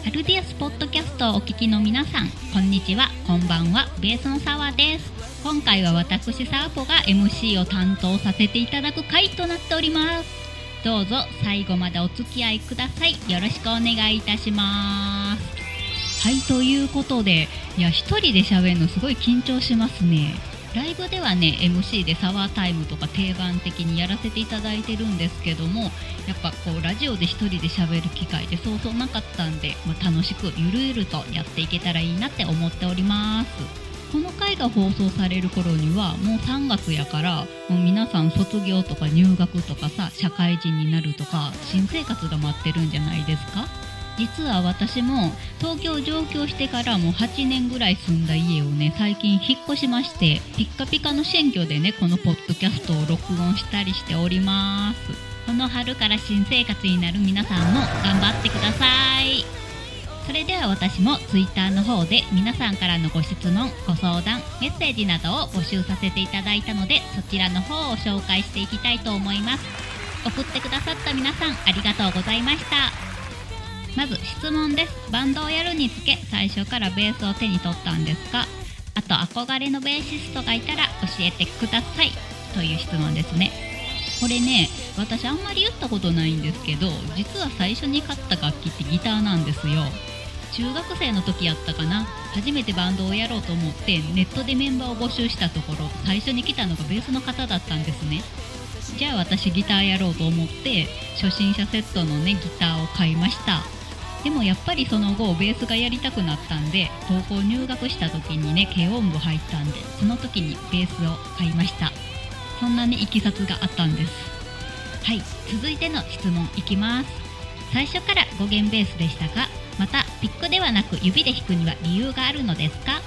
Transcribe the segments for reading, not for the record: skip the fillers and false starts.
アルディアスポッドキャストをお聞きの皆さん、こんにちは、こんばんは。ベースの澤です。今回は私サーポが MC を担当させていただく回となっております。どうぞ最後までお付き合いください。よろしくお願いいたします。はい、ということで、一人で喋るのすごい緊張しますね。ライブではね MC でサワータイムとか定番的にやらせていただいてるんですけども、やっぱこうラジオで一人で喋る機会でそうそうなかったんで、楽しくゆるゆるとやっていけたらいいなって思っております。この回が放送される頃にはもう3月やから、もう皆さん卒業とか入学とかさ、社会人になるとか新生活が待ってるんじゃないですか。実は私も東京上京してからもう8年ぐらい住んだ家をね、最近引っ越しまして、ピッカピカの新居でね、このポッドキャストを録音したりしております。この春から新生活になる皆さんも頑張ってください。それでは私もツイッターの方で皆さんからのご質問、ご相談、メッセージなどを募集させていただいたので、そちらの方を紹介していきたいと思います。送ってくださった皆さんありがとうございました。まず質問です。バンドをやるにつけ最初からベースを手に取ったんですか？あと憧れのベーシストがいたら教えてくださいという質問ですね。これね、私あんまり言ったことないんですけど、実は最初に買った楽器ってギターなんですよ。中学生の時やったかな、初めてバンドをやろうと思ってネットでメンバーを募集したところ、最初に来たのがベースの方だったんですね。じゃあ私ギターやろうと思って初心者セットのねギターを買いました。でもやっぱりその後ベースがやりたくなったんで、高校入学した時にね軽音部入ったんで、その時にベースを買いました。そんなにいきさつがあったんです。はい、続いての質問いきます。最初から5弦ベースでしたか？またピックではなく指で弾くには理由があるのですか？はい、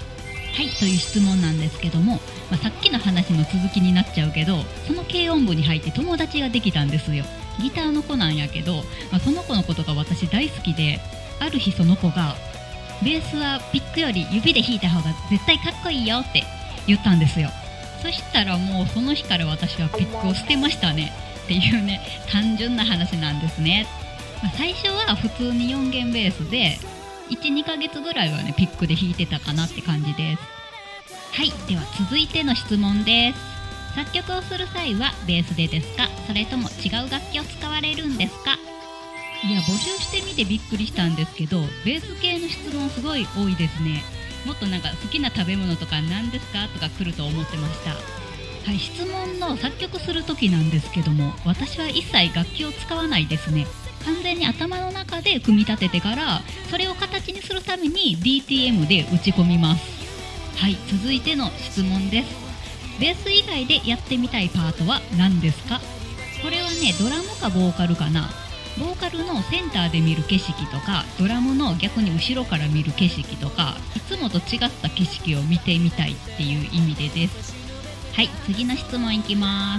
という質問なんですけども、さっきの話の続きになっちゃうけど、その軽音部に入って友達ができたんですよ。ギターの子なんやけど、その子のことが私大好きで、ある日その子がベースはピックより指で弾いた方が絶対かっこいいよって言ったんですよ。そしたらもうその日から私はピックを捨てましたねっていうね、単純な話なんですね。最初は普通に4弦ベースで 1,2 ヶ月ぐらいはねピックで弾いてたかなって感じです。はい、では続いての質問です。作曲をする際はベースでですか？それとも違う楽器を使われるんですか？いや、募集してみてびっくりしたんですけど、ベース系の質問すごい多いですね。もっとなんか好きな食べ物とか何ですかとか来ると思ってました。はい、質問の作曲する時なんですけども、私は一切楽器を使わないですね。完全に頭の中で組み立ててから、それを形にするために DTM で打ち込みます。はい、続いての質問です。ベース以外でやってみたいパートは何ですか？これはね、ドラムかボーカルかな。ボーカルのセンターで見る景色とか、ドラムの逆に後ろから見る景色とか、いつもと違った景色を見てみたいっていう意味でです。はい、次の質問いきます。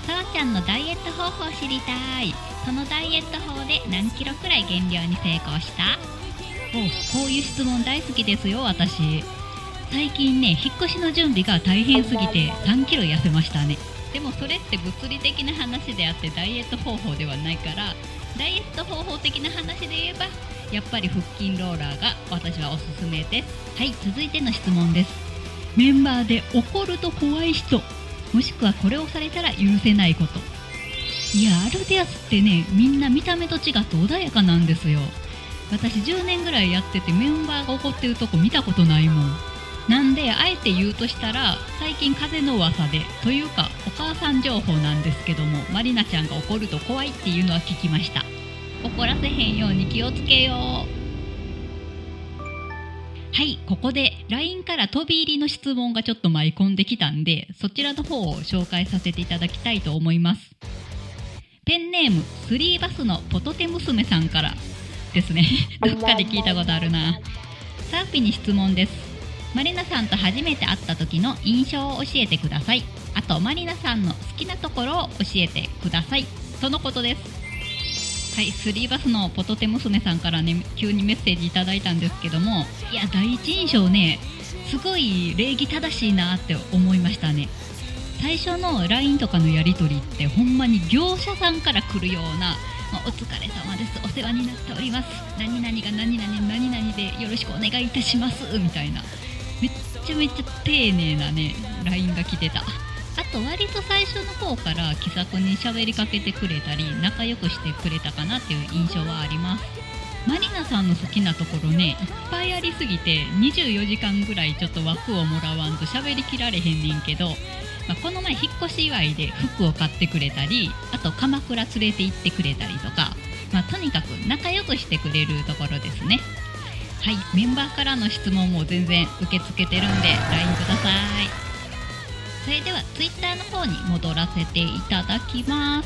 さわちゃんのダイエット方法知りたい。そのダイエット法で何キロくらい減量に成功した？こういう質問大好きですよ、私。最近ね、引っ越しの準備が大変すぎて3キロ痩せましたね。でもそれって物理的な話であってダイエット方法ではないから、ダイエット方法的な話で言えばやっぱり腹筋ローラーが私はおすすめです。はい、続いての質問です。メンバーで怒ると怖い人、もしくはこれをされたら許せないこと。いや、アルディアスってね、みんな見た目と違って穏やかなんですよ。私10年ぐらいやっててメンバーが怒ってるとこ見たことないもん。なんであえて言うとしたら、最近風の噂でというかお母さん情報なんですけども、まりなちゃんが怒ると怖いっていうのは聞きました。怒らせへんように気をつけよう。はい、ここで LINE から飛び入りの質問がちょっと舞い込んできたんで、そちらの方を紹介させていただきたいと思います。ペンネームスリーバスのポトテ娘さんからですねどっかで聞いたことあるな。サーフィンに質問です。マリナさんと初めて会った時の印象を教えてください。あとマリナさんの好きなところを教えてくださいとのことです。はい、スリーバスのポトテ娘さんからね、急にメッセージいただいたんですけども、いや、第一印象ね、すごい礼儀正しいなって思いましたね。最初の LINE とかのやり取りってほんまに業者さんから来るような、お疲れ様でお世話になっております、何々が何々何々でよろしくお願いいたしますみたいな、めっちゃめっちゃ丁寧なね LINE が来てた。あと割と最初の方から気さくに喋りかけてくれたり仲良くしてくれたかなっていう印象はあります。マリナさんの好きなところね、いっぱいありすぎて24時間ぐらいちょっと枠をもらわんと喋りきられへんねんけど、この前引っ越し祝いで服を買ってくれたり、あと鎌倉連れて行ってくれたりとか、とにかく仲良くしてくれるところですね。はい、メンバーからの質問も全然受け付けてるんで LINE ください。それでは Twitter の方に戻らせていただきます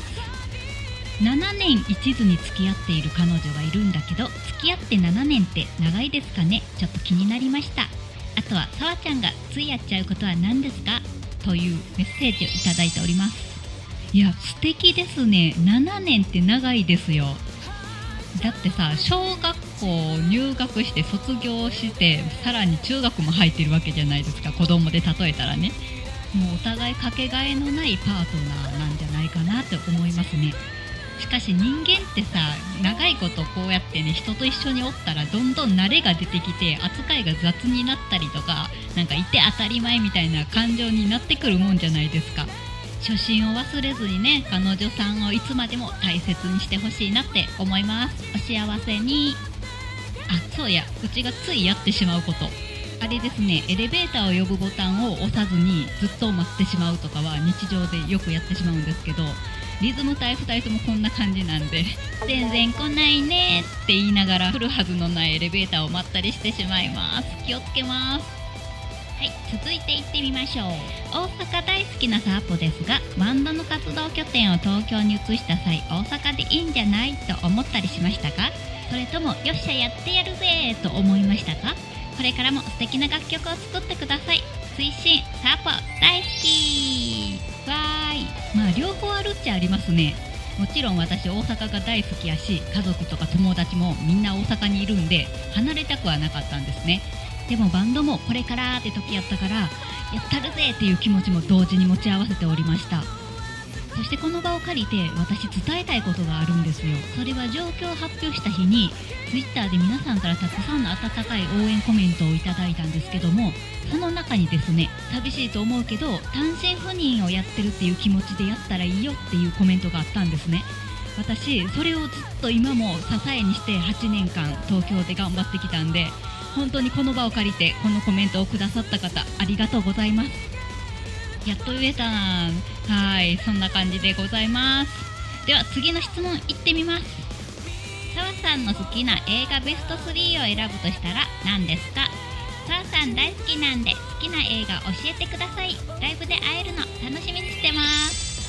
。7年一途に付き合っている彼女がいるんだけど、付き合って7年って長いですかね、ちょっと気になりました。あとはさわちゃんがついやっちゃうことは何ですかというメッセージをいただいております。いや素敵ですね。7年って長いですよ。だってさ、小学校入学して卒業してさらに中学も入ってるわけじゃないですか、子供で例えたらね。もうお互いかけがえのないパートナーなんじゃないかなって思いますね。しかし人間ってさ、長いことこうやってね人と一緒におったらどんどん慣れが出てきて扱いが雑になったりとか、なんかいて当たり前みたいな感情になってくるもんじゃないですか。初心を忘れずにね、彼女さんをいつまでも大切にしてほしいなって思います。お幸せに。あ、そうや、うちがついやってしまうことあれですね、エレベーターを呼ぶボタンを押さずにずっと待ってしまうとかは日常でよくやってしまうんですけど、リズム隊2人ともこんな感じなんで全然来ないねって言いながら来るはずのないエレベーターを待ったりしてしまいます。気をつけます。はい、続いていってみましょう。大阪大好きなサーポですが、バンドの活動拠点を東京に移した際、大阪でいいんじゃないと思ったりしましたか？それともよっしゃやってやるぜと思いましたか？これからも素敵な楽曲を作ってください。推進サーポ大好きわーい。両方あるっちゃありますね。もちろん私大阪が大好きやし、家族とか友達もみんな大阪にいるんで離れたくはなかったんですね。でもバンドもこれからって時やったから、やったるぜっていう気持ちも同時に持ち合わせておりました。そしてこの場を借りて私伝えたいことがあるんですよ。それは状況を発表した日に Twitter で皆さんからたくさんの温かい応援コメントをいただいたんですけども、その中にですね、寂しいと思うけど単身赴任をやってるっていう気持ちでやったらいいよっていうコメントがあったんですね。私それをずっと今も支えにして8年間東京で頑張ってきたんで、本当にこの場を借りてこのコメントをくださった方ありがとうございます。やっと言えたな。はい、そんな感じでございます。では次の質問いってみます。澤さんの好きな映画ベスト3を選ぶとしたら何ですか？澤さん大好きなんで好きな映画教えてください。ライブで会えるの楽しみにしてます。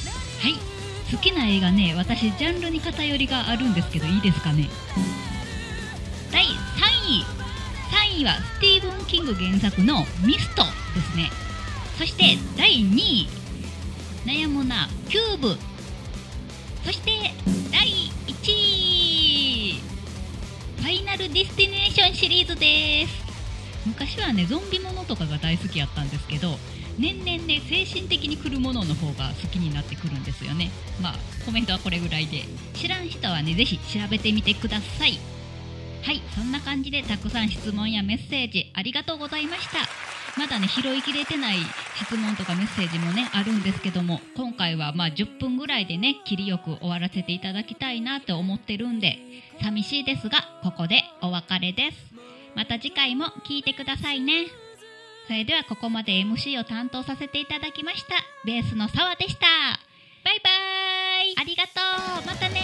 はい、好きな映画ね、私ジャンルに偏りがあるんですけどいいですかね。第3位はスティーブン・キング原作のミストですね。そして第2位、悩むなキューブ。そして第1位、ファイナルディスティネーションシリーズです。昔はねゾンビものとかが大好きやったんですけど、年々ね精神的に来るものの方が好きになってくるんですよね。コメントはこれぐらいで、知らん人はねぜひ調べてみてください。はい、そんな感じでたくさん質問やメッセージありがとうございました。まだね拾いきれてない質問とかメッセージもねあるんですけども、今回は10分ぐらいでね切りよく終わらせていただきたいなって思ってるんで、寂しいですがここでお別れです。また次回も聞いてくださいね。それではここまで MC を担当させていただきましたベースの澤でした。バイバーイ。ありがとう。またね。